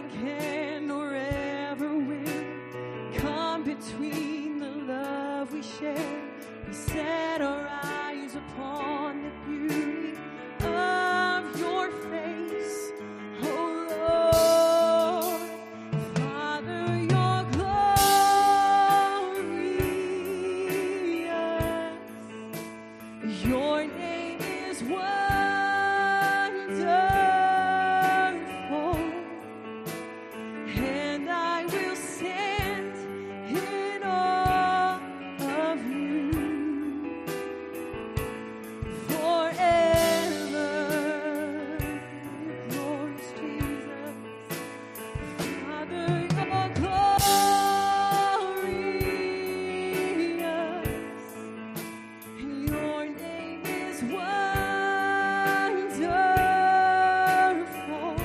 nothing can nor ever will come between the love we share. We set our eyes upon the beauty of your face, oh Lord. Father, your glorious, your name is wonderful, and I will stand in awe of you forever. Glorious Jesus, Father, your glorious, and your name is wonderful,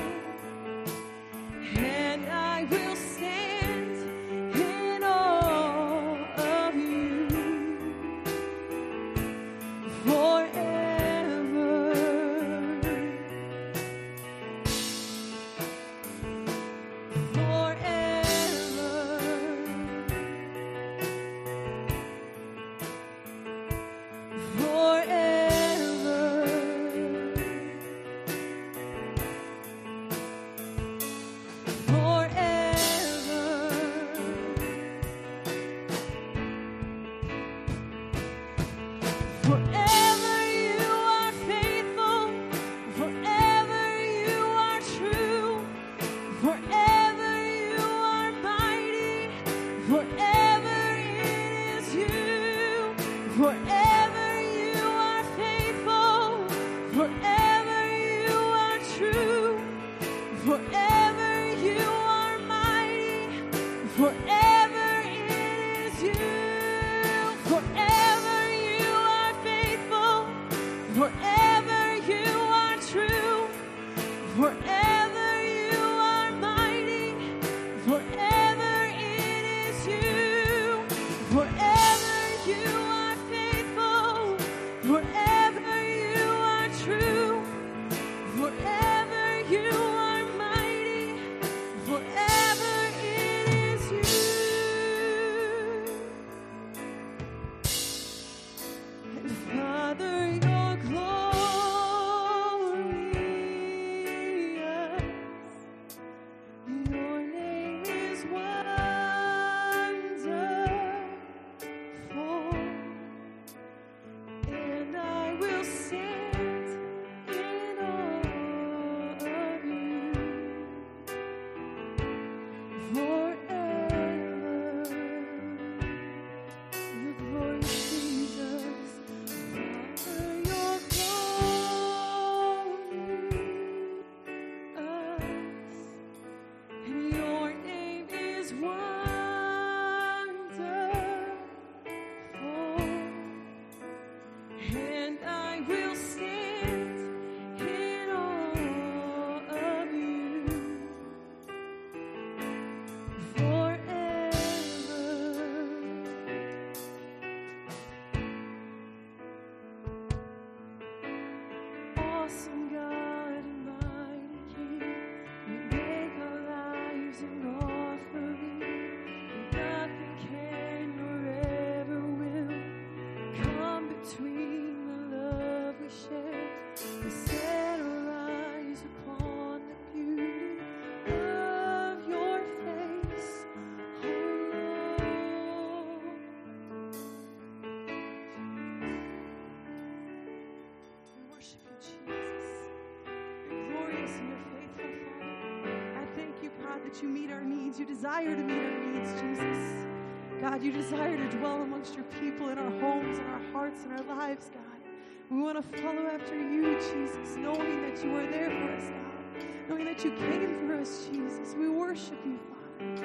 and I will stand in awe of you forever. Forever you are faithful, forever you are true, forever you are mighty, forever it is you. Forever you are faithful, forever you are true, forever you are mighty, forever it is you. Forever you are faithful, forever you are true, forever you are mighty, forever it is you. Forever you are faithful, forever you are true, forever you are mighty, forever it is you. And Father, your glorious, your name is wonderful, and I will stand in awe of you forever. Your glorious Jesus, Father, your glorious, and your name is wonderful, and I will stand in awe of you forever. Awesome God and mighty King, we make our lives an offering. Nothing can nor ever will come between the love we share. We set our eyes upon the beauty of your face, oh Lord. We worship you, Jesus. You're glorious and you're faithful, Father. I thank you, God, that you meet our needs. You desire to meet our needs, Jesus. God, you desire to dwell amongst your people in our homes, in our hearts, in our lives, God. We want to follow after you, Jesus, knowing that you are there for us, God. Knowing that you came for us, Jesus. We worship you, Father.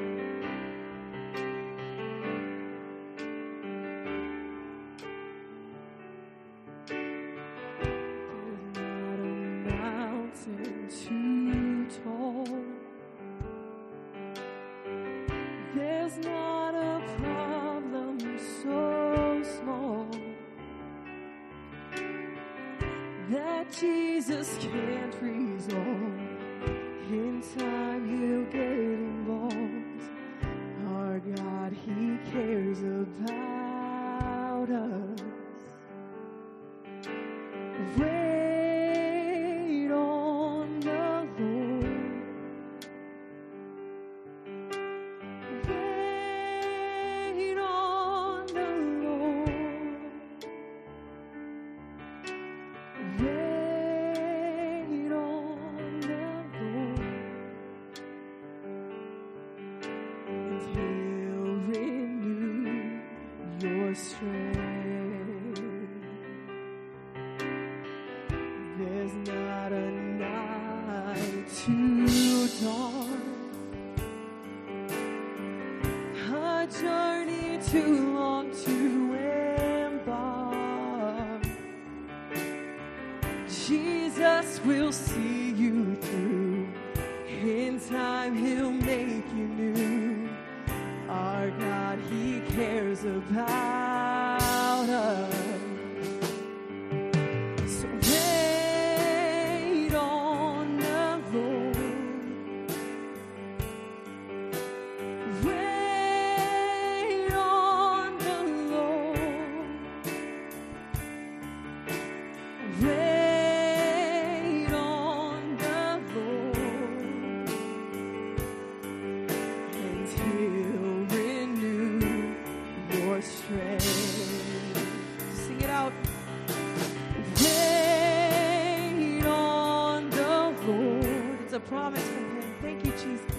There's not a mountain too tall. There's not a problem so small that Jesus can't resolve. In time he'll get involved. Our God, he cares about us. Wait on the Lord. Wait on the Lord. Wait on the Lord. And he'll renew your strength. There's not a night too dark, a journey too long to embark. Jesus will see you through. In time he'll make you new. Our God, he cares about us. So wait on the Lord. Wait on the Lord. Wait on the Lord. And he'll renew your strength. Sing it out. Wait on the Lord. It's a promise from him. Thank you, Jesus.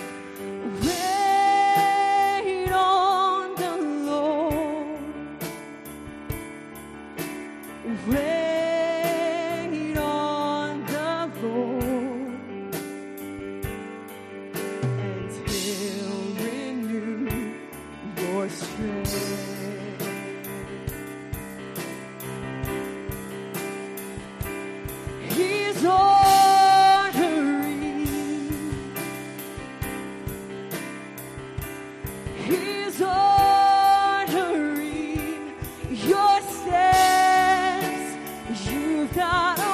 Wait on the Lord. Wait on the Lord. And he'll renew your strength. He's ordering. He's ordering your steps. You've got to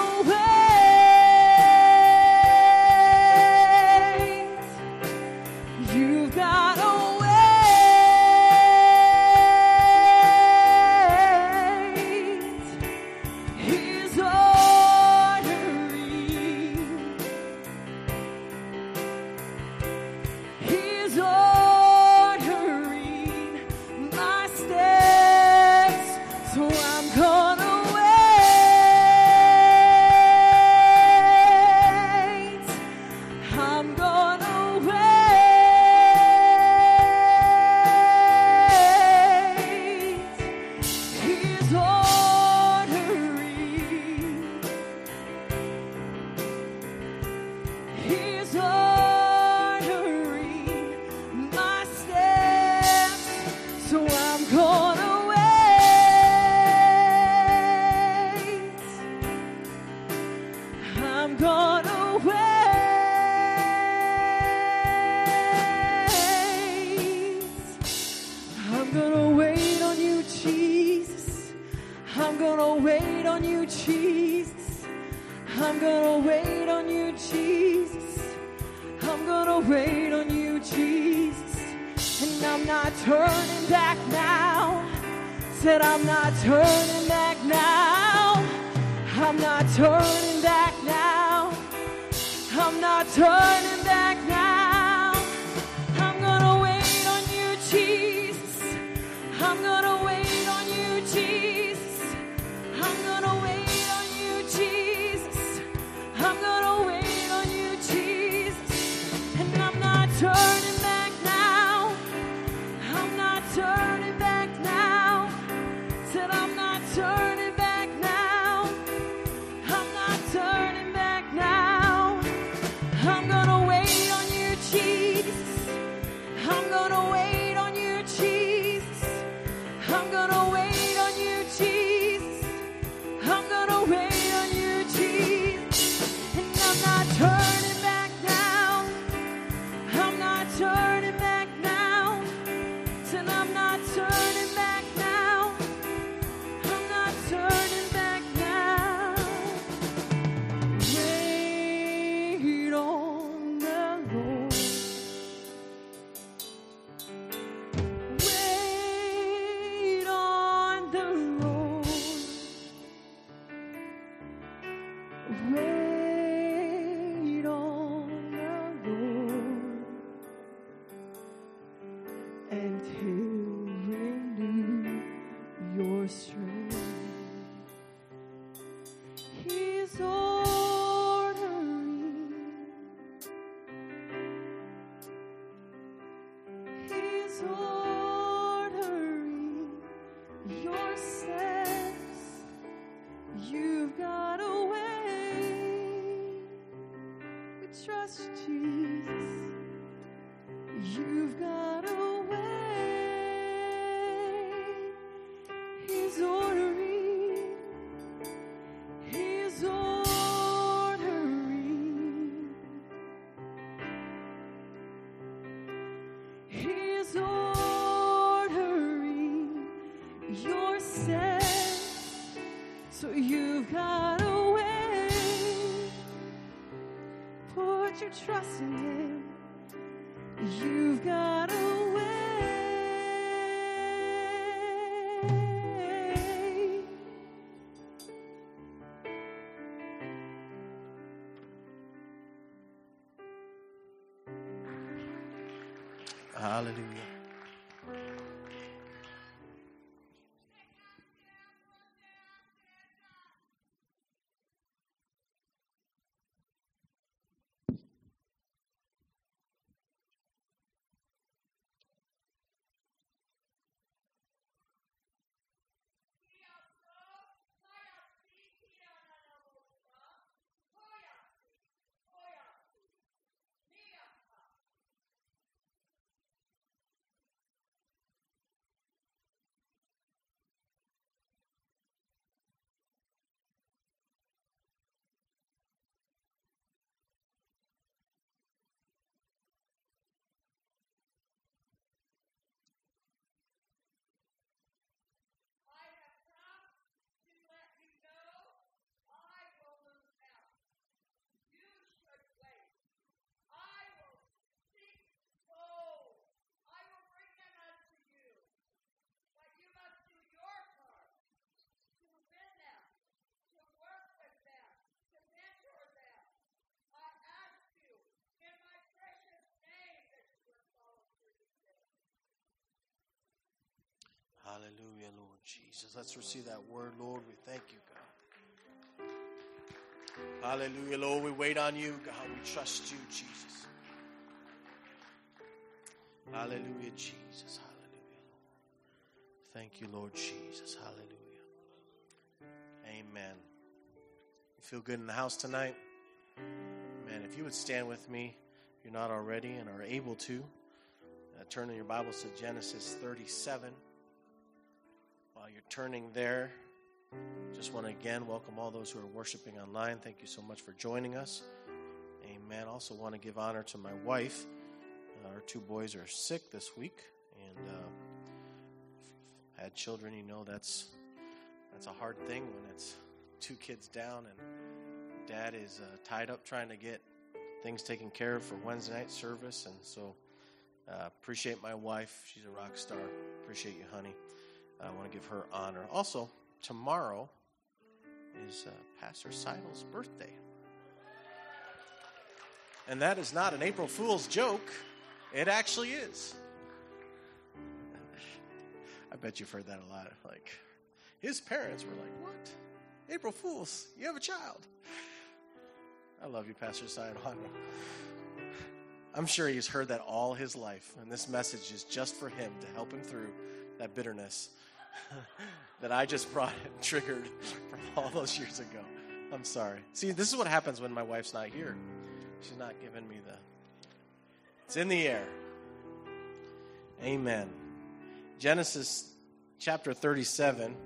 wait. You've got to wait. He's ordering. He's ordering my steps, so I'm gonna wait. I'm gonna wait. He's ordering. He's ordering my steps, so I'm gonna wait. I'm gonna wait. I'm gonna wait on you, Jesus. I'm gonna wait on you, Jesus. I'm gonna wait on you, Jesus. I'm gonna wait on you, Jesus. And I'm not turning back now. Said I'm not turning back now. I'm not turning back now. I'm not turning back now. I'm gonna wait on you, Jesus. I'm gonna wait on you, Jesus. I'm gonna wait on you, Jesus. I'm gonna wait on you, Jesus. And I'm not turning back now. I'm not turning back now. Said I'm not turning back now. I'm not turning back now. I'm gonna wait on you, Jesus. I'm gonna wait on you, Jesus. I'm gonna wait on you, Jesus. I'm gonna wait on you, Jesus. And I'm not turning back now. I'm not turning back now. Said I'm not turning back now. I'm not turning back now. Wait on your strength. He's ordering. He's ordering your steps. You've got a way. We trust Jesus. You've got a way. He's ordering. He's ordering. He's ordering your steps. So you've got a way. Put your trust in Him. You've got a way. Hallelujah. Hallelujah, Lord Jesus. Let's receive that word, Lord. We thank you, God. Hallelujah, Lord. We wait on you, God. We trust you, Jesus. Hallelujah, Jesus. Hallelujah, Lord. Thank you, Lord Jesus. Hallelujah. Amen. You feel good in the house tonight? Man, if you would stand with me, if you're not already and are able to, turn in your Bibles to Genesis 37. While you're turning there, just want to again welcome all those who are worshiping online. Thank you so much for joining us. Amen. Also want to give honor to my wife. Our two boys are sick this week, and had children. You know that's a hard thing when it's two kids down and Dad is tied up trying to get things taken care of for Wednesday night service. And so appreciate my wife. She's a rock star. Appreciate you, honey. I want to give her honor. Also, tomorrow is Pastor Seidel's birthday. And that is not an April Fool's joke. It actually is. I bet you've heard that a lot. Like, his parents were like, what? April Fools, you have a child. I love you, Pastor Seidel. I'm sure he's heard that all his life, and this message is just for him to help him through that bitterness that I just brought and triggered from all those years ago. I'm sorry. See, this is what happens when my wife's not here. She's not giving me the... It's in the air. Amen. Genesis chapter 37,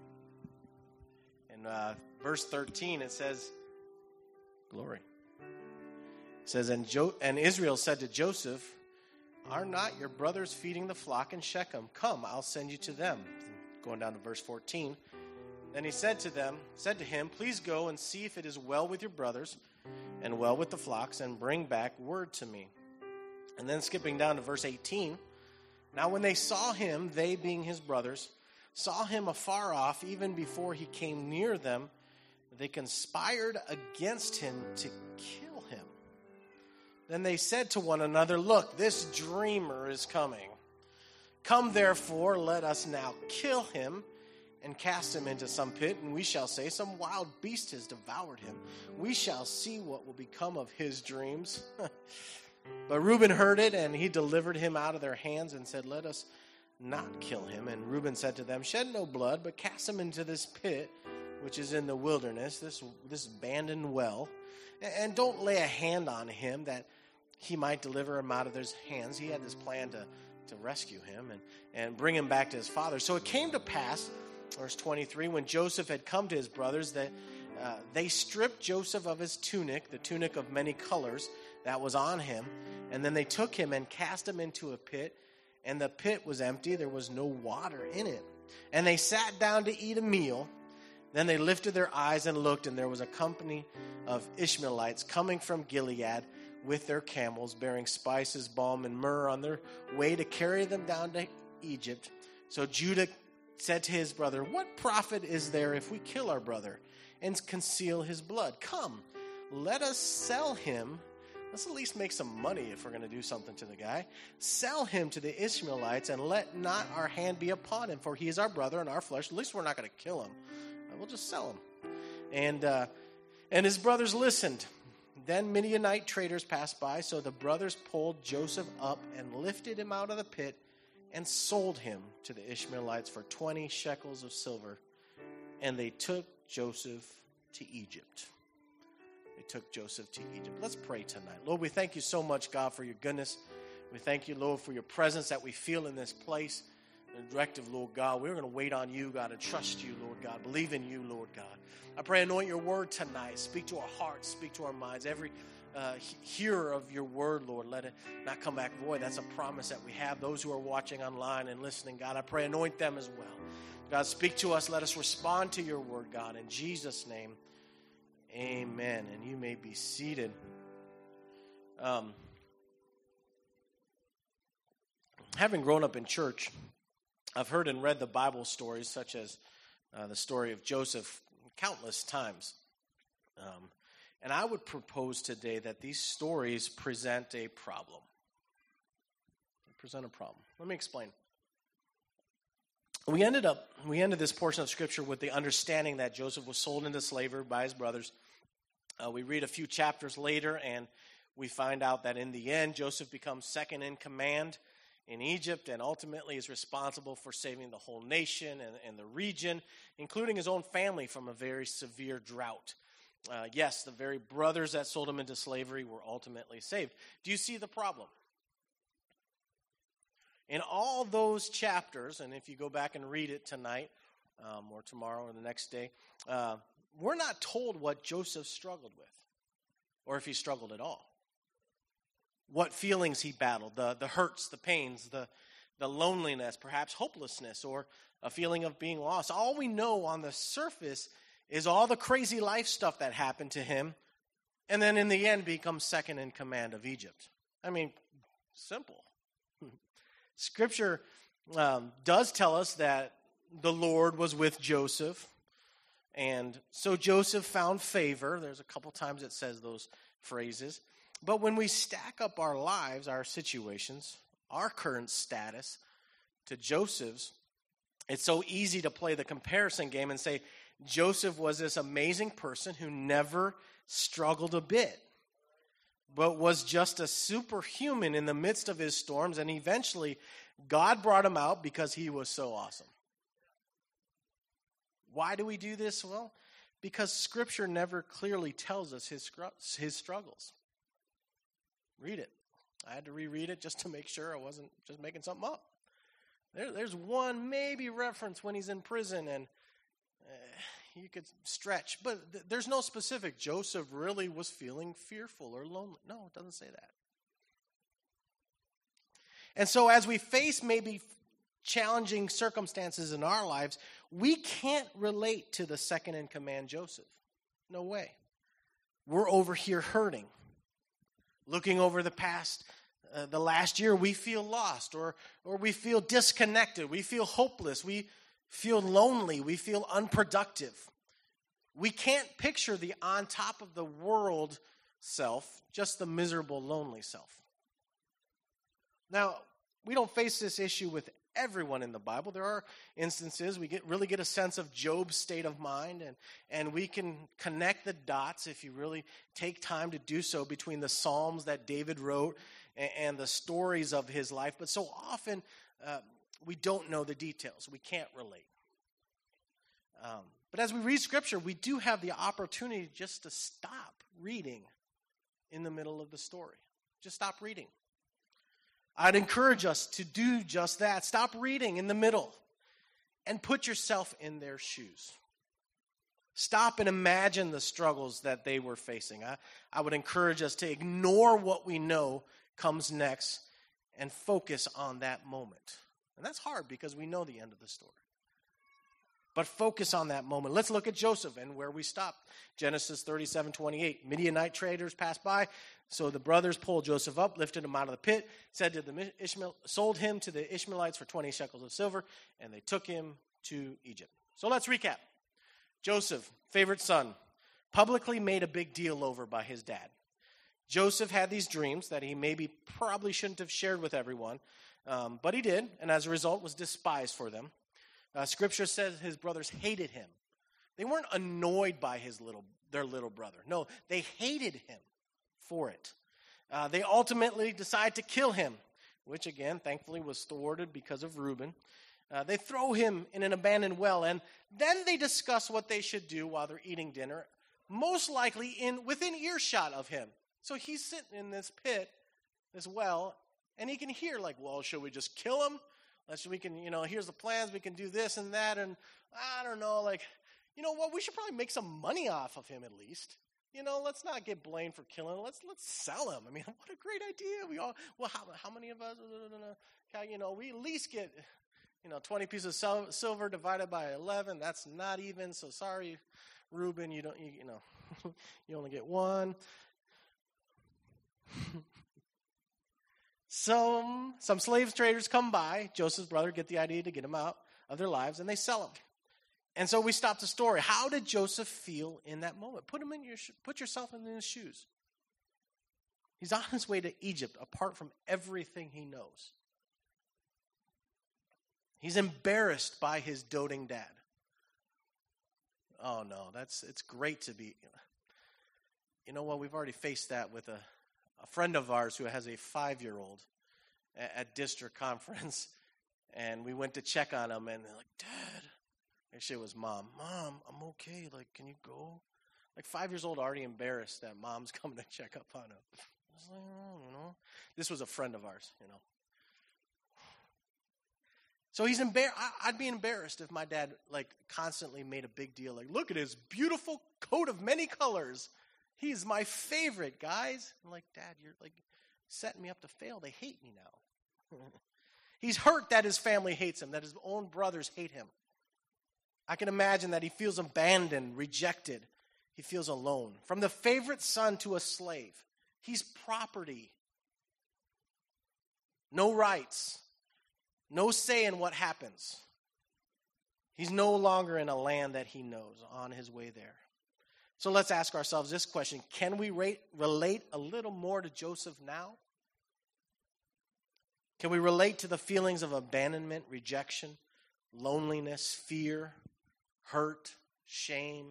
in verse 13, it says, glory. It says, and Israel said to Joseph, are not your brothers feeding the flock in Shechem? Come, I'll send you to them. Going down to verse 14. Then he said to him, please go and see if it is well with your brothers and well with the flocks, and bring back word to me. And then skipping down to verse 18. Now when they saw him, they being his brothers, saw him afar off, even before he came near them, they conspired against him to kill him. Then they said to one another, look, this dreamer is coming. Come therefore, let us now kill him, and cast him into some pit, and we shall say, some wild beast has devoured him. We shall see what will become of his dreams. But Reuben heard it, and he delivered him out of their hands and said, let us not kill him. And Reuben said to them, shed no blood, but cast him into this pit, which is in the wilderness, this abandoned well, and don't lay a hand on him that he might deliver him out of their hands. He had this plan to rescue him and bring him back to his father. So it came to pass, verse 23, when Joseph had come to his brothers, that they stripped Joseph of his tunic, the tunic of many colors that was on him, and then they took him and cast him into a pit, and the pit was empty. There was no water in it. And they sat down to eat a meal. Then they lifted their eyes and looked, and there was a company of Ishmaelites coming from Gilead with their camels, bearing spices, balm, and myrrh on their way to carry them down to Egypt. So Judah said to his brother, what profit is there if we kill our brother and conceal his blood? Come, let us sell him. Let's at least make some money if we're going to do something to the guy. Sell him to the Ishmaelites, and let not our hand be upon him, for he is our brother and our flesh. At least we're not going to kill him. We'll just sell him. And his brothers listened. Then Midianite traders passed by, so the brothers pulled Joseph up and lifted him out of the pit and sold him to the Ishmaelites for 20 shekels of silver. And they took Joseph to Egypt. They took Joseph to Egypt. Let's pray tonight. Lord, we thank you so much, God, for your goodness. We thank you, Lord, for your presence that we feel in this place. The directive, Lord God. We're going to wait on you, God, and trust you, Lord God. Believe in you, Lord God. I pray, anoint your word tonight. Speak to our hearts. Speak to our minds. Every hearer of your word, Lord, let it not come back void. That's a promise that we have. Those who are watching online and listening, God, I pray, anoint them as well. God, speak to us. Let us respond to your word, God. In Jesus' name, amen. And you may be seated. Having grown up in church, I've heard and read the Bible stories, such as the story of Joseph, countless times. And I would propose today that these stories present a problem. They present a problem. Let me explain. We ended this portion of Scripture with the understanding that Joseph was sold into slavery by his brothers. We read a few chapters later, and we find out that in the end, Joseph becomes second in command in Egypt, and ultimately is responsible for saving the whole nation and the region, including his own family from a very severe drought. Yes, the very brothers that sold him into slavery were ultimately saved. Do you see the problem? In all those chapters, and if you go back and read it tonight or tomorrow or the next day, we're not told what Joseph struggled with, or if he struggled at all. What feelings he battled, the hurts, the pains, the loneliness, perhaps hopelessness, or a feeling of being lost. All we know on the surface is all the crazy life stuff that happened to him, and then in the end becomes second in command of Egypt. I mean, simple. Scripture does tell us that the Lord was with Joseph, and so Joseph found favor. There's a couple times it says those phrases. But when we stack up our lives, our situations, our current status to Joseph's, it's so easy to play the comparison game and say, Joseph was this amazing person who never struggled a bit, but was just a superhuman in the midst of his storms, and eventually God brought him out because he was so awesome. Why do we do this? Well, because Scripture never clearly tells us his struggles. Read it. I had to reread it just to make sure I wasn't just making something up. There's one maybe reference when he's in prison, and you could stretch, but there's no specific. Joseph really was feeling fearful or lonely. No, it doesn't say that. And so as we face maybe challenging circumstances in our lives, we can't relate to the second in command Joseph. No way. We're over here hurting. Looking over the past, the last year, we feel lost, or we feel disconnected. We feel hopeless. We feel lonely. We feel unproductive. We can't picture the on top of the world self, just the miserable, lonely self. Now, we don't face this issue with everyone in the Bible. There are instances we really get a sense of Job's state of mind, and we can connect the dots if you really take time to do so between the Psalms that David wrote and the stories of his life. But so often we don't know the details. We can't relate. But as we read Scripture, we do have the opportunity just to stop reading in the middle of the story. Just stop reading. I'd encourage us to do just that. Stop reading in the middle and put yourself in their shoes. Stop and imagine the struggles that they were facing. I would encourage us to ignore what we know comes next and focus on that moment. And that's hard because we know the end of the story. But focus on that moment. Let's look at Joseph and where we stopped. Genesis 37:28. Midianite traders passed by, so the brothers pulled Joseph up, lifted him out of the pit, sold him to the Ishmaelites for 20 shekels of silver, and they took him to Egypt. So let's recap. Joseph, favorite son, publicly made a big deal over by his dad. Joseph had these dreams that he probably shouldn't have shared with everyone, but he did, and as a result was despised for them. Scripture says his brothers hated him. They weren't annoyed by their little brother. No, they hated him for it. They ultimately decided to kill him, which again, thankfully, was thwarted because of Reuben. They throw him in an abandoned well, and then they discuss what they should do while they're eating dinner, most likely within earshot of him. So he's sitting in this pit, this well, and he can hear like, well, should we just kill him? We can, here's the plans, we can do this and that, and I don't know, we should probably make some money off of him at least. Let's not get blamed for killing him. Let's sell him. I mean, what a great idea. How many of us, we at least get, 20 pieces of silver divided by 11. That's not even, so sorry, Reuben, you only get one. Some slave traders come by, Joseph's brother, get the idea to get him out of their lives, and they sell him. And so we stop the story. How did Joseph feel in that moment? Put yourself in his shoes. He's on his way to Egypt, apart from everything he knows. He's embarrassed by his doting dad. Oh no, it's great to be. You know what? We've already faced that with a friend of ours who has a 5-year-old at district conference, and we went to check on him, and they're like, Dad. Actually, it was Mom. Mom, I'm okay. Can you go? 5 years old, already embarrassed that Mom's coming to check up on him. I was like, oh, This was a friend of ours, So he's embarrassed. I'd be embarrassed if my dad, constantly made a big deal. Look at his beautiful coat of many colors. He's my favorite, guys. I'm like, Dad, you're setting me up to fail. They hate me now. He's hurt that his family hates him, that his own brothers hate him. I can imagine that he feels abandoned, rejected. He feels alone. From the favorite son to a slave, he's property. No rights. No say in what happens. He's no longer in a land that he knows, on his way there. So let's ask ourselves this question. Can we relate a little more to Joseph now? Can we relate to the feelings of abandonment, rejection, loneliness, fear, hurt, shame?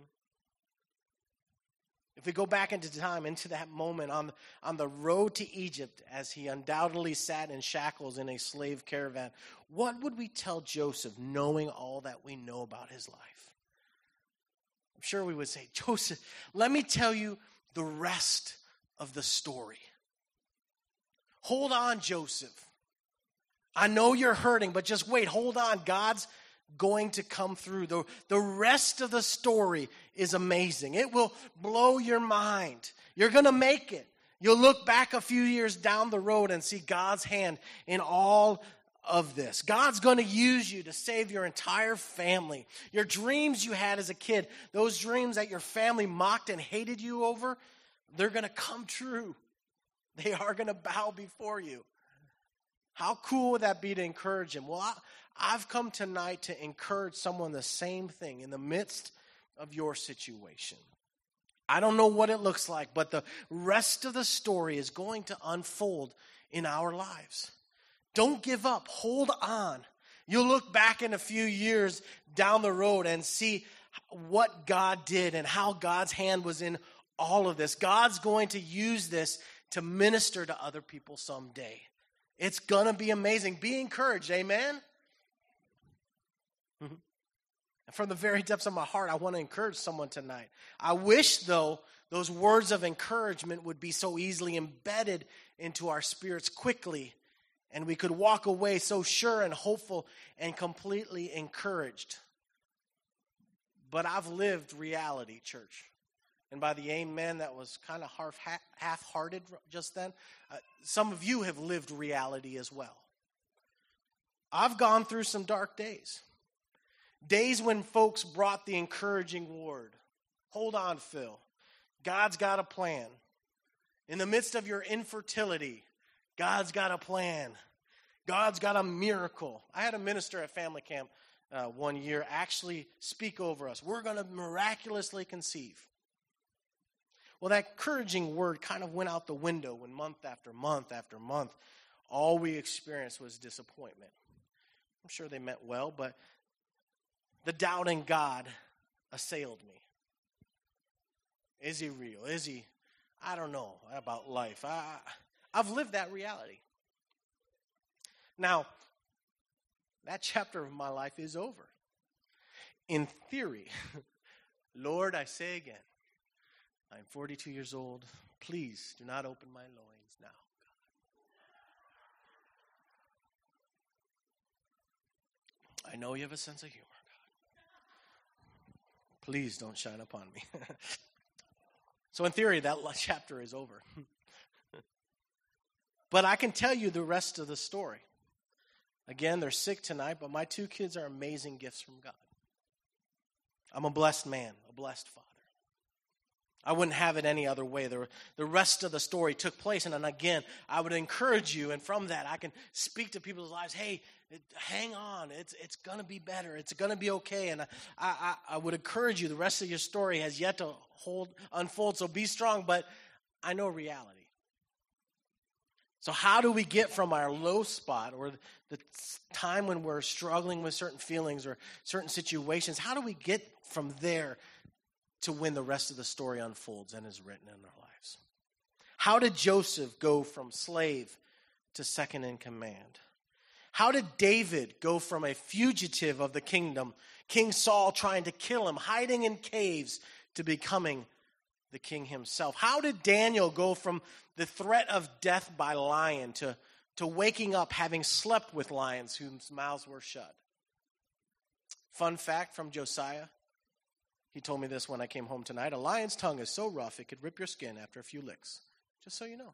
If we go back into time, into that moment on the road to Egypt, as he undoubtedly sat in shackles in a slave caravan, what would we tell Joseph, knowing all that we know about his life? I'm sure we would say, Joseph, let me tell you the rest of the story. Hold on, Joseph. I know you're hurting, but just wait. Hold on. God's going to come through. The rest of the story is amazing. It will blow your mind. You're going to make it. You'll look back a few years down the road and see God's hand in all of this. God's going to use you to save your entire family. Your dreams you had as a kid, those dreams that your family mocked and hated you over, they're going to come true. They are going to bow before you. How cool would that be to encourage him? Well, I've come tonight to encourage someone the same thing in the midst of your situation. I don't know what it looks like, but the rest of the story is going to unfold in our lives. Don't give up. Hold on. You'll look back in a few years down the road and see what God did and how God's hand was in all of this. God's going to use this to minister to other people someday. It's going to be amazing. Be encouraged, amen? And from the very depths of my heart, I want to encourage someone tonight. I wish, though, those words of encouragement would be so easily embedded into our spirits quickly, and we could walk away so sure and hopeful and completely encouraged. But I've lived reality, church. And by the amen, that was kind of half-hearted just then. Some of you have lived reality as well. I've gone through some dark days. Days when folks brought the encouraging word. Hold on, Phil. God's got a plan. In the midst of your infertility, God's got a plan. God's got a miracle. I had a minister at family camp one year actually speak over us. We're going to miraculously conceive. Well, that encouraging word kind of went out the window when month after month after month, all we experienced was disappointment. I'm sure they meant well, but the doubt in God assailed me. Is he real? Is he? I don't know about life. I've lived that reality. Now, that chapter of my life is over. In theory, Lord, I say again, I'm 42 years old. Please do not open my loins now, God. I know you have a sense of humor, God. Please don't shine upon me. So in theory, that chapter is over. But I can tell you the rest of the story. Again, they're sick tonight, but my 2 kids are amazing gifts from God. I'm a blessed man, a blessed father. I wouldn't have it any other way. The rest of the story took place, and then again, I would encourage you, and from that, I can speak to people's lives, hey, hang on, it's going to be better, it's going to be okay, and I would encourage you, the rest of your story has yet to unfold, so be strong, but I know reality. So how do we get from our low spot or the time when we're struggling with certain feelings or certain situations, how do we get from there to when the rest of the story unfolds and is written in our lives? How did Joseph go from slave to second in command? How did David go from a fugitive of the kingdom, King Saul trying to kill him, hiding in caves, to becoming the king himself? How did Daniel go from the threat of death by lion to waking up having slept with lions whose mouths were shut? Fun fact from Josiah. He told me this when I came home tonight. A lion's tongue is so rough it could rip your skin after a few licks. Just so you know.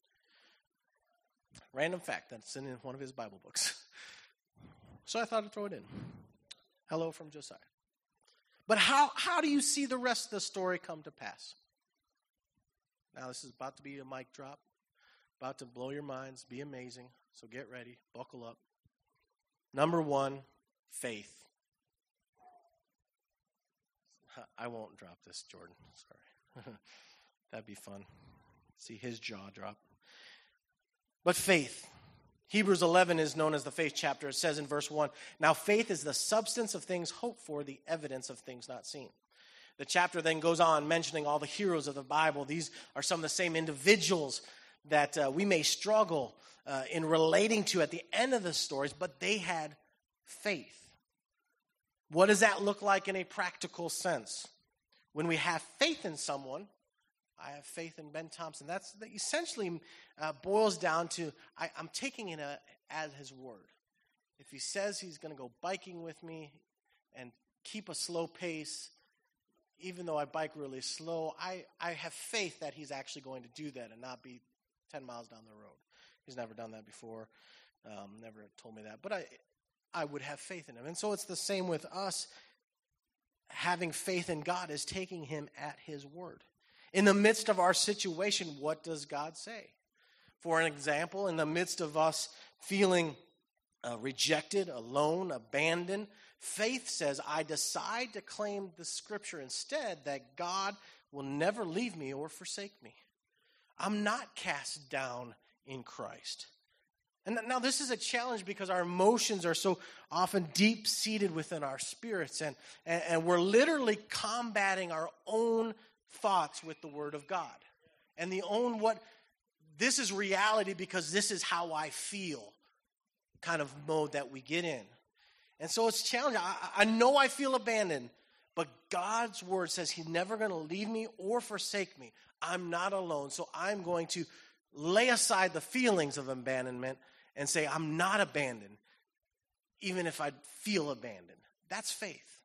Random fact that's in one of his Bible books. So I thought I'd throw it in. Hello from Josiah. But how do you see the rest of the story come to pass? Now this is about to be a mic drop. About to blow your minds. Be amazing. So get ready. Buckle up. Number 1, faith. I won't drop this, Jordan. Sorry. That'd be fun. See his jaw drop. But faith. Hebrews 11 is known as the faith chapter. It says in verse 1, now faith is the substance of things hoped for, the evidence of things not seen. The chapter then goes on mentioning all the heroes of the Bible. These are some of the same individuals that we may struggle in relating to at the end of the stories, but they had faith. What does that look like in a practical sense? When we have faith in someone, I have faith in Ben Thompson. That essentially boils down to I'm taking it as his word. If he says he's going to go biking with me and keep a slow pace, even though I bike really slow, I have faith that he's actually going to do that and not be 10 miles down the road. He's never done that before, never told me that. But I would have faith in him. And so it's the same with us. Having faith in God is taking him at his word. In the midst of our situation, what does God say? For an example, in the midst of us feeling rejected, alone, abandoned, faith says, I decide to claim the scripture instead that God will never leave me or forsake me. I'm not cast down in Christ. And now this is a challenge because our emotions are so often deep-seated within our spirits, and we're literally combating our own thoughts with the Word of God. And this is reality because this is how I feel kind of mode that we get in. And so it's challenging. I know I feel abandoned, but God's Word says He's never going to leave me or forsake me. I'm not alone, so I'm going to lay aside the feelings of abandonment and say, I'm not abandoned, even if I feel abandoned. That's faith.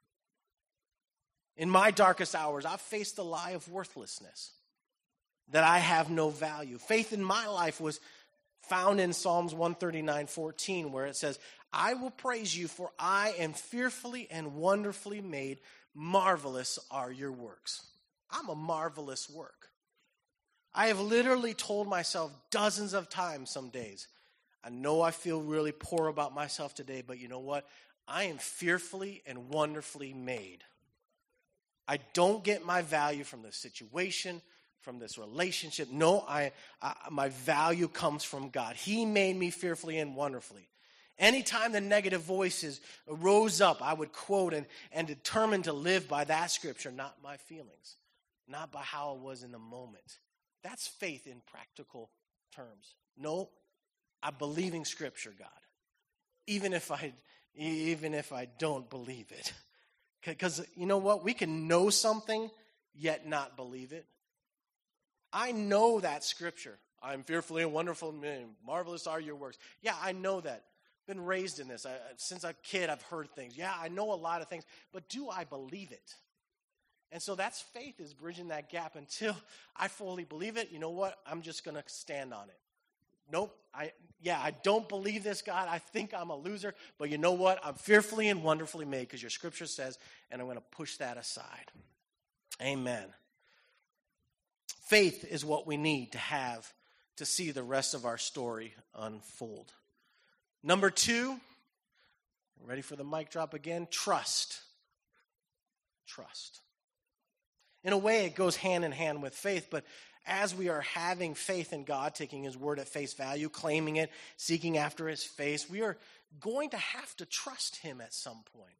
In my darkest hours, I've faced the lie of worthlessness, that I have no value. Faith in my life was found in Psalms 139:14, where it says, I will praise you, for I am fearfully and wonderfully made. Marvelous are your works. I'm a marvelous work. I have literally told myself dozens of times some days, I know I feel really poor about myself today, but you know what? I am fearfully and wonderfully made. I don't get my value from this situation, from this relationship. No, my value comes from God. He made me fearfully and wonderfully. Anytime the negative voices rose up, I would quote and determine to live by that scripture, not my feelings, not by how I was in the moment. That's faith in practical terms. No, I'm believing Scripture, God, even if I don't believe it. Because you know what? We can know something, yet not believe it. I know that Scripture. I'm fearfully and wonderfully made. Marvelous are your works. Yeah, I know that. Been raised in this. Since a kid, I've heard things. Yeah, I know a lot of things. But do I believe it? And so that's faith, is bridging that gap until I fully believe it. You know what? I'm just going to stand on it. Nope. I don't believe this, God. I think I'm a loser. But you know what? I'm fearfully and wonderfully made because your scripture says, and I'm going to push that aside. Amen. Faith is what we need to have to see the rest of our story unfold. Number 2, ready for the mic drop again? Trust. Trust. In a way, it goes hand in hand with faith, but as we are having faith in God, taking His word at face value, claiming it, seeking after His face, we are going to have to trust Him at some point.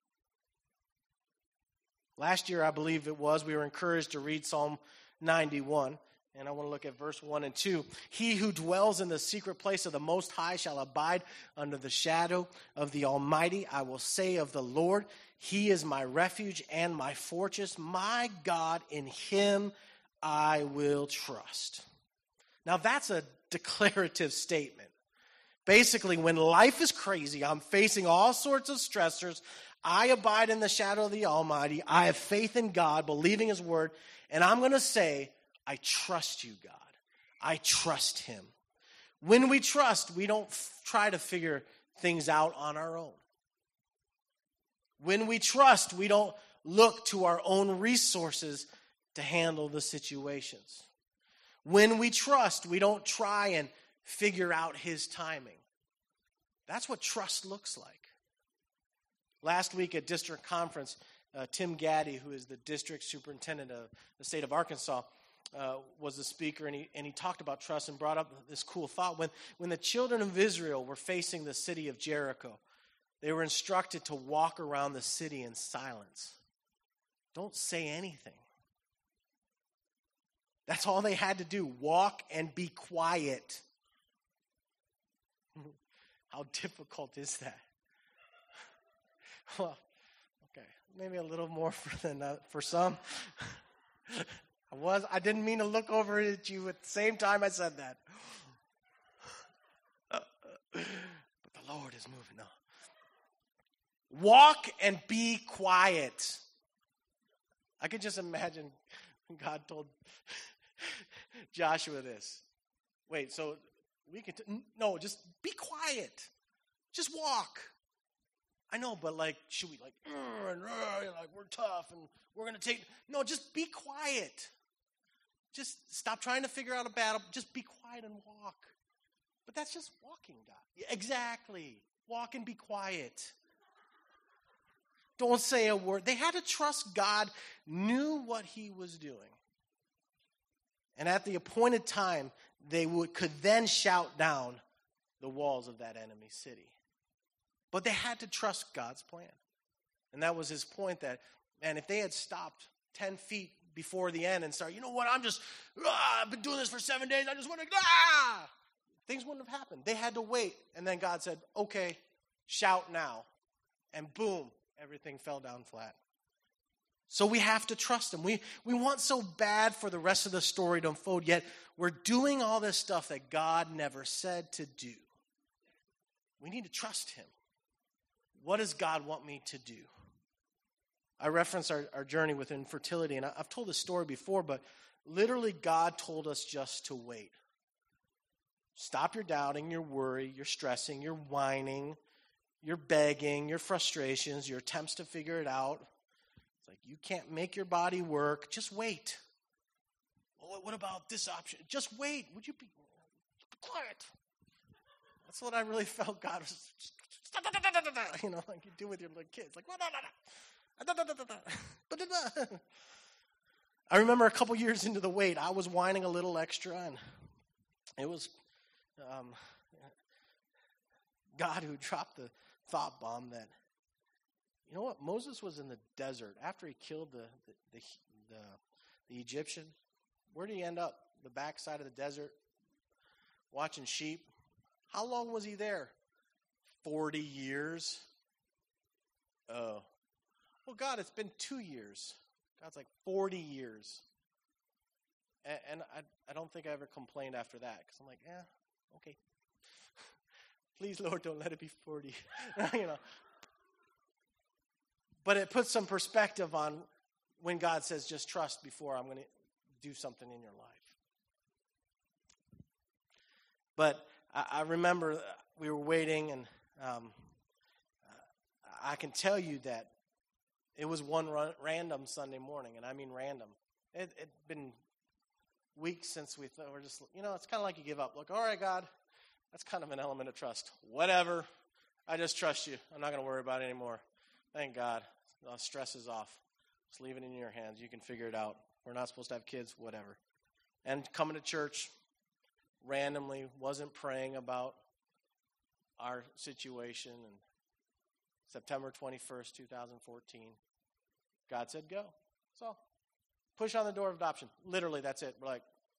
Last year, I believe it was, we were encouraged to read Psalm 91, and I want to look at verse 1 and 2. He who dwells in the secret place of the Most High shall abide under the shadow of the Almighty. I will say of the Lord, He is my refuge and my fortress, my God, in Him I will trust. Now that's a declarative statement. Basically, when life is crazy, I'm facing all sorts of stressors, I abide in the shadow of the Almighty, I have faith in God, believing His word, and I'm going to say, I trust you, God. I trust Him. When we trust, we don't try to figure things out on our own. When we trust, we don't look to our own resources to handle the situations. When we trust, we don't try and figure out His timing. That's what trust looks like. Last week at district conference, Tim Gaddy, who is the district superintendent of the state of Arkansas, was the speaker, and he talked about trust and brought up this cool thought. When the children of Israel were facing the city of Jericho, they were instructed to walk around the city in silence. Don't say anything. That's all they had to do, walk and be quiet. How difficult is that? Well, okay, maybe a little more for some. I didn't mean to look over at you at the same time I said that. But the Lord is moving on. Walk and be quiet. I can just imagine God told Joshua this. Wait, so we can... No, just be quiet. Just walk. I know, but should we we're tough and we're going to take... No, just be quiet. Just stop trying to figure out a battle. Just be quiet and walk. But that's just walking, God. Exactly. Walk and be quiet. Don't say a word. They had to trust God knew what He was doing. And at the appointed time, they could then shout down the walls of that enemy city. But they had to trust God's plan. And that was his point, that, man, if they had stopped 10 feet before the end and started, you know what, I've been doing this for 7 days, I just want to, things wouldn't have happened. They had to wait. And then God said, okay, shout now. And boom, everything fell down flat. So we have to trust him. We want so bad for the rest of the story to unfold, yet we're doing all this stuff that God never said to do. We need to trust him. What does God want me to do? I referenced our journey with infertility, and I've told this story before, but literally God told us just to wait. Stop your doubting, your worry, your stressing, your whining, your begging, your frustrations, your attempts to figure it out. It's like, you can't make your body work. Just wait. Well, what about this option? Just wait. Would you be quiet? That's what I really felt God was, you know, like you do with your little kids. Like, I remember a couple years into the wait, I was whining a little extra, and it was God who dropped the thought bomb that, you know what, Moses was in the desert after he killed the Egyptian. Where did he end up? The backside of the desert, watching sheep. How long was he there? 40 years. Oh. Well, God, it's been 2 years. God's like, 40 years. And I don't think I ever complained after that, because I'm like, okay. Please, Lord, don't let it be 40. You know. But it puts some perspective on when God says, just trust before I'm going to do something in your life. But I remember we were waiting, and I can tell you that it was one random Sunday morning, and I mean random. It'd been weeks since we thought, we're just, you know, it's kind of like you give up. Like, all right, God, that's kind of an element of trust. Whatever, I just trust you. I'm not going to worry about it anymore. Thank God. The stress is off. Just leave it in your hands. You can figure it out. We're not supposed to have kids, whatever. And coming to church randomly, wasn't praying about our situation. And September 21st, 2014, God said, go. So, push on the door of adoption. Literally, that's it. We're like,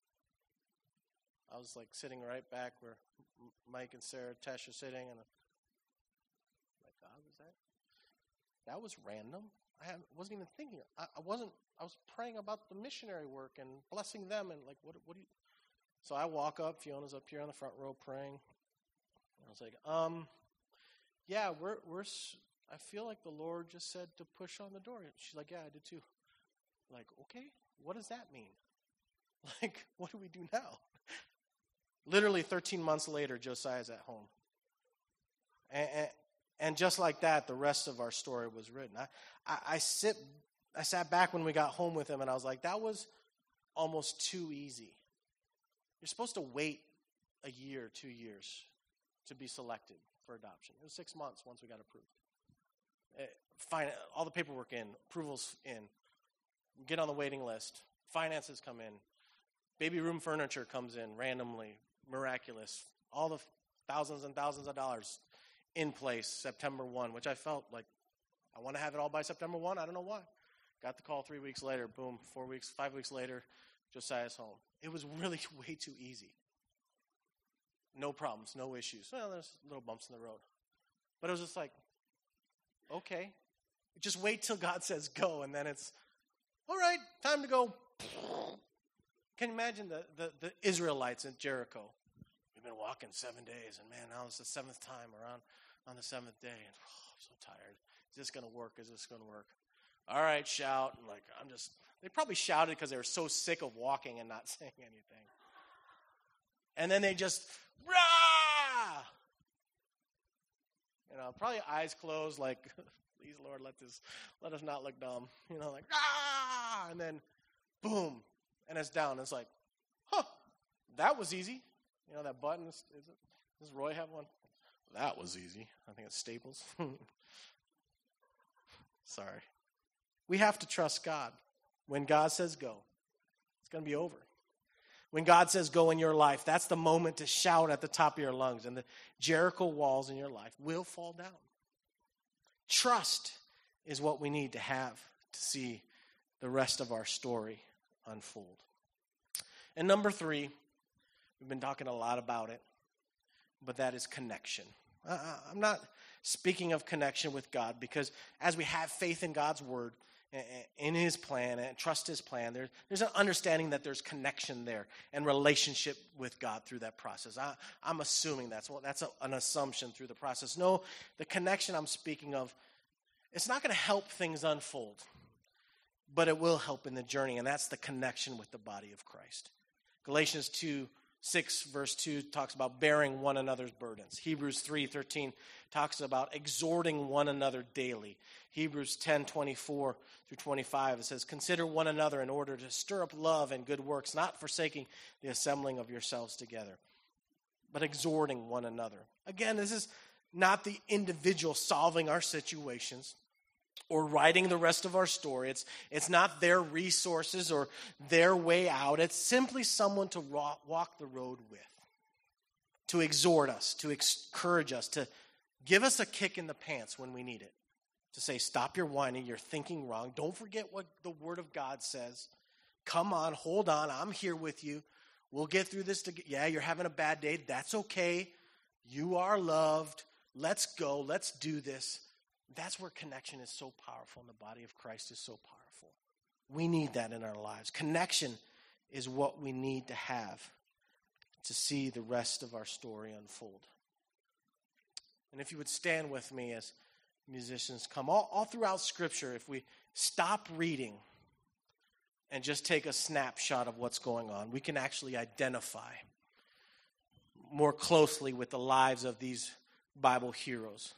I was like sitting right back where Mike and Sarah, Tesh are sitting, and I'm like, God, was that was random. I wasn't even thinking. I was praying about the missionary work and blessing them, and like, what do you? So I walk up. Fiona's up here on the front row praying. And I was like, yeah, we're. I feel like the Lord just said to push on the door. She's like, yeah, I did too. I'm like, okay, what does that mean? Like, what do we do now? Literally 13 months later, Josiah's at home. And just like that, the rest of our story was written. I sat back when we got home with him, and I was like, that was almost too easy. You're supposed to wait a year, 2 years to be selected for adoption. It was 6 months once we got approved. All the paperwork in, approvals in, get on the waiting list, finances come in, baby room furniture comes in randomly, miraculous, all the thousands and thousands of dollars in place September 1, which I felt like I want to have it all by September 1. I don't know why. Got the call 3 weeks later, boom, 4 weeks, 5 weeks later, Josiah's home. It was really way too easy. No problems, no issues. Well, there's little bumps in the road. But it was just like, okay. Just wait till God says go, and then it's, all right, time to go. Can you imagine the Israelites in Jericho? We've been walking 7 days, and man, now it's the seventh time around on the seventh day, and I'm so tired. Is this going to work? Is this going to work? All right, shout. And like, they probably shouted because they were so sick of walking and not saying anything. And then they just, rah! You know, probably eyes closed, like, please, Lord, let us not look dumb. You know, like, ah! And then, boom, and it's down. It's like, that was easy. You know, that button, does Roy have one? That was easy. I think it's Staples. Sorry. We have to trust God. When God says go, it's going to be over. When God says go in your life, that's the moment to shout at the top of your lungs, and the Jericho walls in your life will fall down. Trust is what we need to have to see the rest of our story unfold. And number 3, we've been talking a lot about it, but that is connection. I'm not speaking of connection with God, because as we have faith in God's word, in his plan, and trust his plan, there's an understanding that there's connection there and relationship with God through that process. I'm assuming that's an assumption through the process. No, the connection I'm speaking of, it's not going to help things unfold, but it will help in the journey, and that's the connection with the body of Christ. Galatians 2:6 verse 2 talks about bearing one another's burdens. Hebrews 3:13 talks about exhorting one another daily. Hebrews 10:24 through 25, it says, consider one another in order to stir up love and good works, not forsaking the assembling of yourselves together, but exhorting one another. Again, this is not the individual solving our situations or writing the rest of our story. It's not their resources or their way out. It's simply someone to walk the road with, to exhort us, to encourage us, to give us a kick in the pants when we need it, to say, stop your whining, you're thinking wrong. Don't forget what the Word of God says. Come on, hold on, I'm here with you. We'll get through this together. Yeah, you're having a bad day. That's okay. You are loved. Let's go. Let's do this. That's where connection is so powerful, and the body of Christ is so powerful. We need that in our lives. Connection is what we need to have to see the rest of our story unfold. And if you would stand with me as musicians come, all throughout Scripture, if we stop reading and just take a snapshot of what's going on, we can actually identify more closely with the lives of these Bible heroes.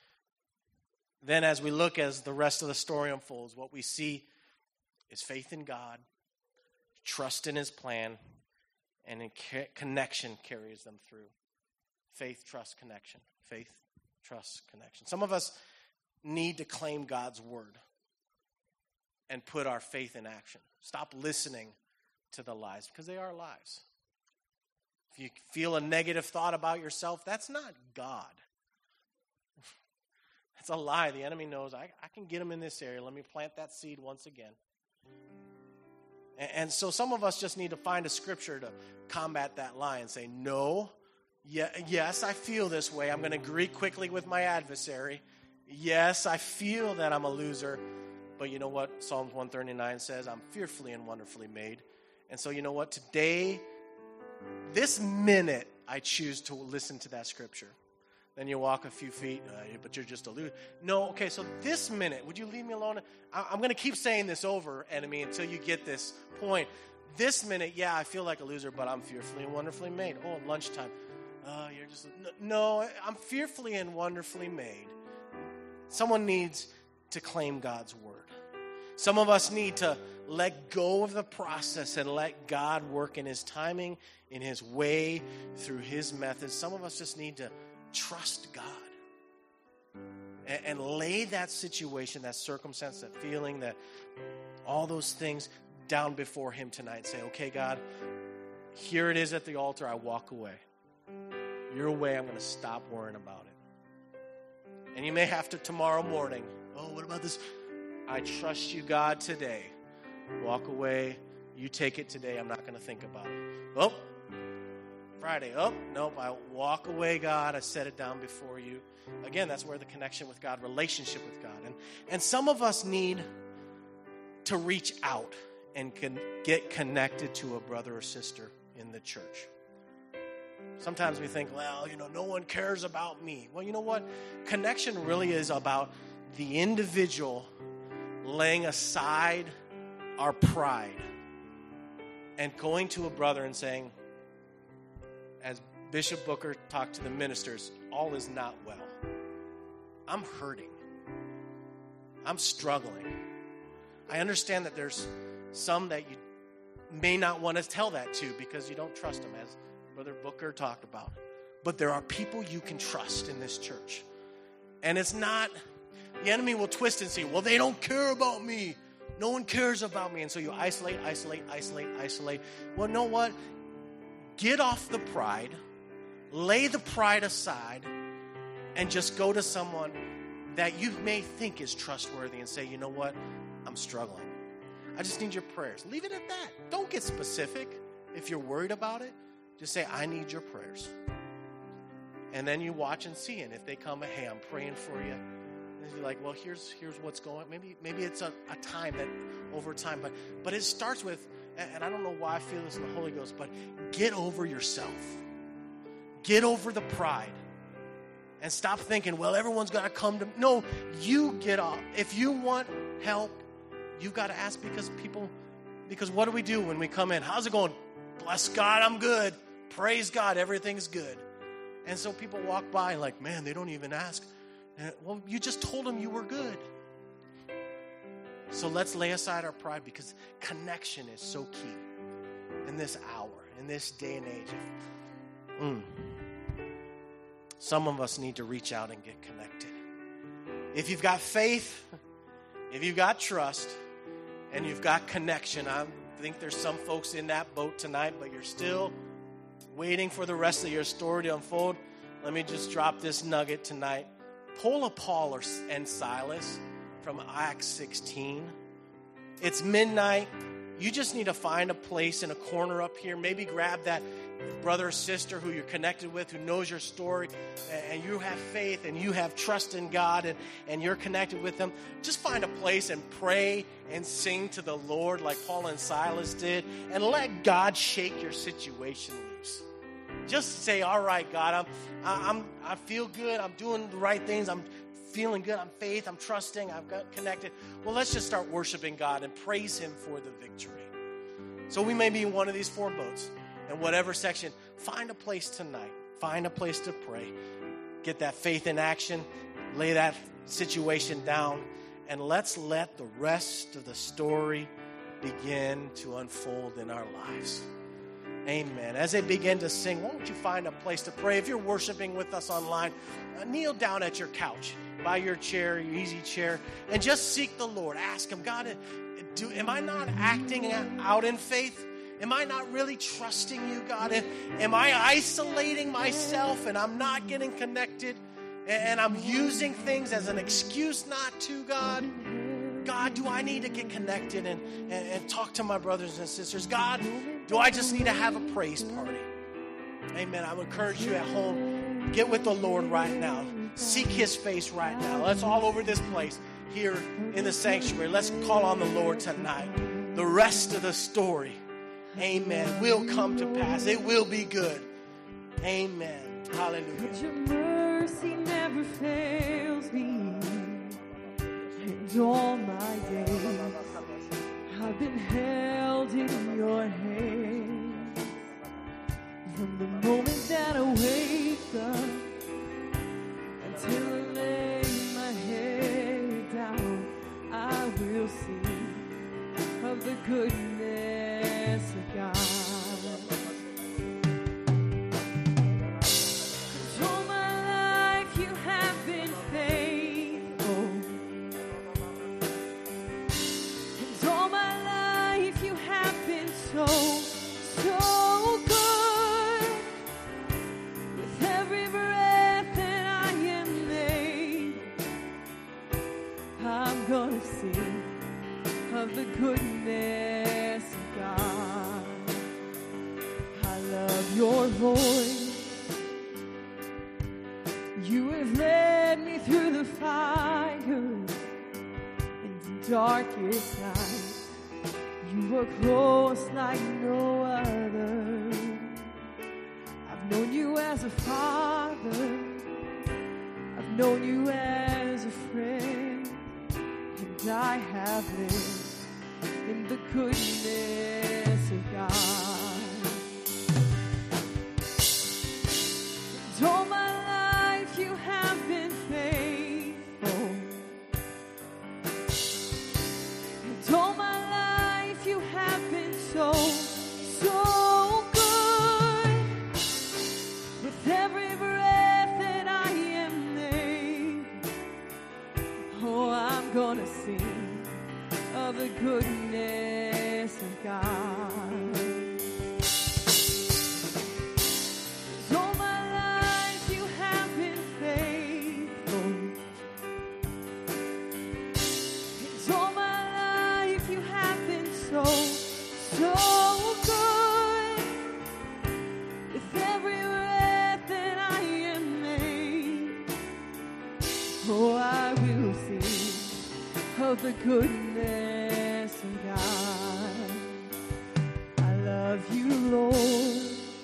Then as we look as the rest of the story unfolds, what we see is faith in God, trust in his plan, and connection carries them through. Faith, trust, connection. Faith, trust, connection. Some of us need to claim God's word and put our faith in action. Stop listening to the lies, because they are lies. If you feel a negative thought about yourself, that's not God. It's a lie. The enemy knows I can get him in this area. Let me plant that seed once again. And so some of us just need to find a scripture to combat that lie and say, no, yes, I feel this way. I'm going to agree quickly with my adversary. Yes, I feel that I'm a loser. But you know what Psalms 139 says? I'm fearfully and wonderfully made. And so you know what? Today, this minute, I choose to listen to that scripture. Then you walk a few feet, but you're just a loser. No, okay, so this minute, would you leave me alone? I'm going to keep saying this over, enemy, until you get this point. This minute, yeah, I feel like a loser, but I'm fearfully and wonderfully made. Oh, lunchtime. You're just, no, I'm fearfully and wonderfully made. Someone needs to claim God's word. Some of us need to let go of the process and let God work in his timing, in his way, through his methods. Some of us just need to trust God and lay that situation, that circumstance, that feeling, that all those things down before him tonight. Say, okay, God, here it is at the altar. I walk away. Your way, I'm going to stop worrying about it. And you may have to tomorrow morning. Oh, what about this? I trust you, God, today. Walk away. You take it today. I'm not going to think about it. Oh, Friday. Oh, nope. I walk away, God. I set it down before you. Again, that's where the connection with God, relationship with God. And some of us need to reach out and get connected to a brother or sister in the church. Sometimes we think, well, no one cares about me. Well, you know what? Connection really is about the individual laying aside our pride and going to a brother and saying, as Bishop Booker talked to the ministers, all is not well. I'm hurting. I'm struggling. I understand that there's some that you may not want to tell that to because you don't trust them, as Brother Booker talked about. But there are people you can trust in this church. And it's not, the enemy will twist and say, well, they don't care about me. No one cares about me. And so you isolate. Well, you know what? get off the pride, lay the pride aside, and just go to someone that you may think is trustworthy and say, you know what, I'm struggling. I just need your prayers. Leave it at that. Don't get specific. If you're worried about it, just say, I need your prayers. And then you watch and see. And if they come, hey, I'm praying for you. And you're like, well, here's what's going on. Maybe it's a time that over time. But it starts with, and I don't know why I feel this in the Holy Ghost, but get over yourself. Get over the pride. And stop thinking, well, everyone's got to come to me. No, you get off. If you want help, you've got to ask because what do we do when we come in? How's it going? Bless God, I'm good. Praise God, everything's good. And so people walk by like, man, they don't even ask. Well, you just told them you were good. So let's lay aside our pride because connection is so key in this hour, in this day and age. Some of us need to reach out and get connected. If you've got faith, if you've got trust, and you've got connection, I think there's some folks in that boat tonight, but you're still waiting for the rest of your story to unfold. Let me just drop this nugget tonight. Pull a Paul and Silas from Acts 16. It's midnight. You just need to find a place in a corner up here. Maybe grab that brother or sister who you're connected with, who knows your story, and you have faith and you have trust in God, and you're connected with them. Just find a place and pray and sing to the Lord like Paul and Silas did, and let God shake your situation loose. Just say, all right, God, I feel good. I'm doing the right things. I'm feeling good. I'm faith. I'm trusting. I've got connected. Well, let's just start worshiping God and praise him for the victory. So we may be in one of these 4 boats. In whatever section, find a place tonight. Find a place to pray. Get that faith in action. Lay that situation down. And let's let the rest of the story begin to unfold in our lives. Amen. As they begin to sing, why don't you find a place to pray? If you're worshiping with us online, kneel down at your couch, by your chair, your easy chair, and just seek the Lord. Ask him, God, am I not acting out in faith? Am I not really trusting you, God? Am I isolating myself and I'm not getting connected? And I'm using things as an excuse not to, God? God, do I need to get connected and talk to my brothers and sisters? God, do I just need to have a praise party? Amen. I would encourage you at home, get with the Lord right now. Seek his face right now. Let's all over this place here in the sanctuary. Let's call on the Lord tonight. The rest of the story, amen, will come to pass. It will be good. Amen. Hallelujah. Your mercy never fails me. And all my days I've been held in your hands. From the moment that I wake up until I lay my head down, I will sing of the goodness of God. Of the goodness of God. I love your voice. You have led me through the fire and in darkest night. You were close like no other. I've known you as a father. I've known you as a friend. And I have lived in the goodness of God. And all my life you have been faithful. And all my life you have been so, so good. With every breath that I am made, oh, I'm gonna sing of the goodness of God. goodness of God. I love you, Lord,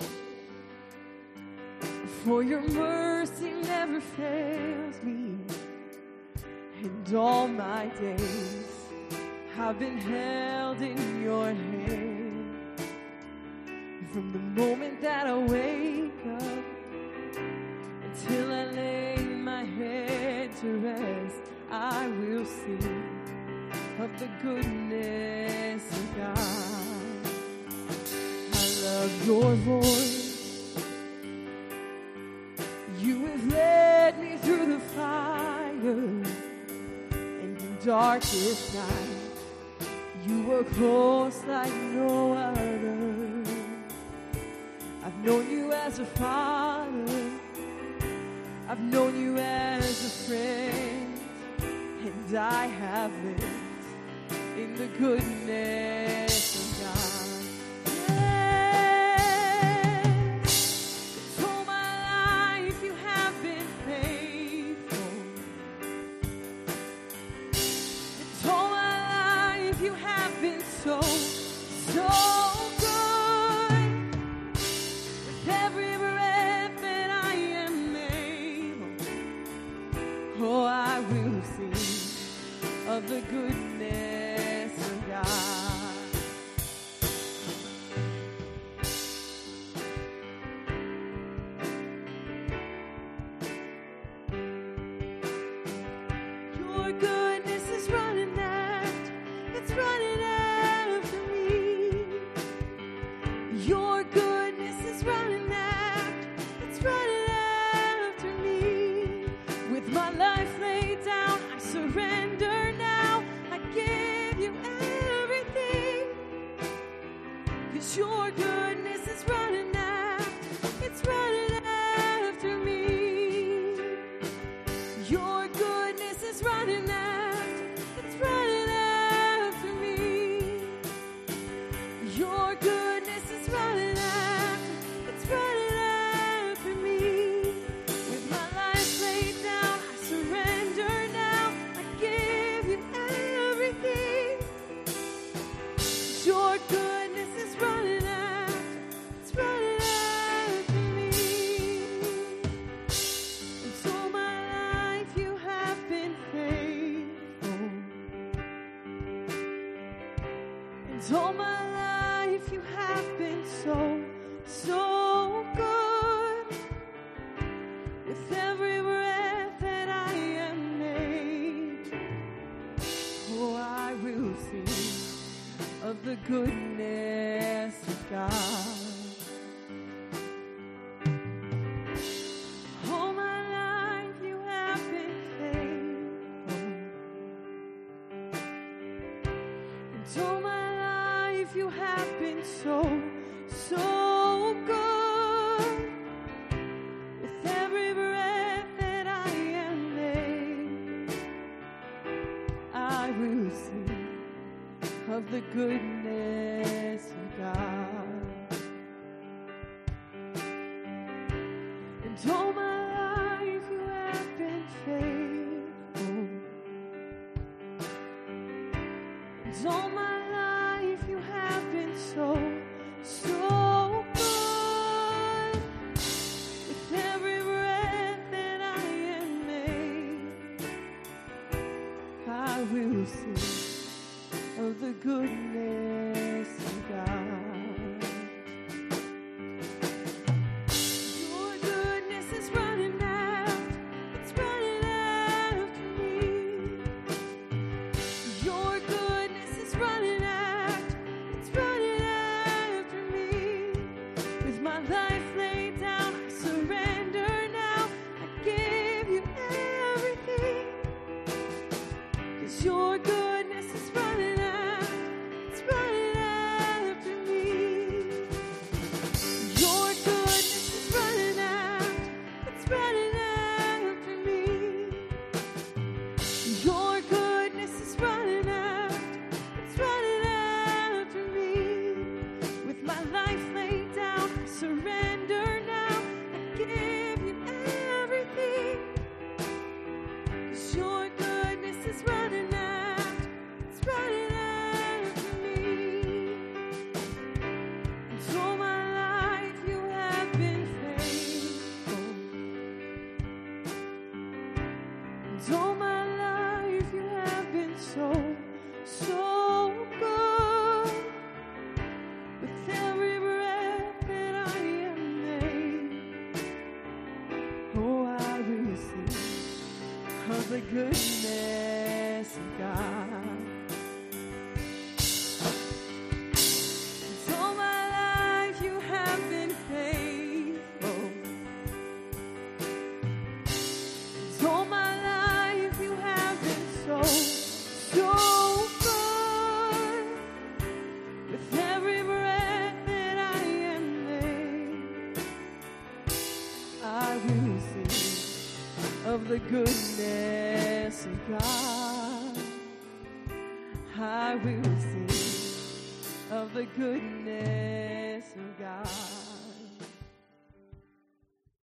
for your mercy never fails me, and all my days have been held in your hand. From the moment that I wake up until I lay my head to rest, I will sing of the goodness of God. I love your voice. You have led me through the fire, and in darkest night, you were close like no other. I've known you as a father, I've known you as a friend, and I have lived in the goodness of God. Yes, all my life you have been faithful. And all my life you have been so, so good. With every breath that I am able, oh, I will sing of the goodness of God. Your goodness is running after, it's running after me. Your goodness is running after, it's running after me. With my life laid down, I surrender now. I give you everything. 'Cause your goodness is running after, it's running after me. Your goodness is running after, it's running after me. Your goodness is running after, it's running after me. With my life laid down, I surrender now. I give you everything. Your goodness is running after, it's running after me. And all my life you have been faithful. And all my life you have been so, so good. With every breath that I am made, oh, I will sing of the goodness of God. All my life you have been faithful. And all my life you have been so, so good. With every breath that I am made, I will sing of the goodness of God. And all my life you have been faithful. And all my life you have been so, so good. With every breath that I am made, I will sing of the goodness of God. Your goodness is running after, it's running after me. Your goodness is running after, it's running after me. With my life laid down, I surrender now. I give you everything. 'Cause your goodness is running after, it's running after me. the goodness of God. All my life you have been faithful. All my life you have been so good. With every breath that I am made, I will sing of the goodness of God. I will sing of the goodness of God.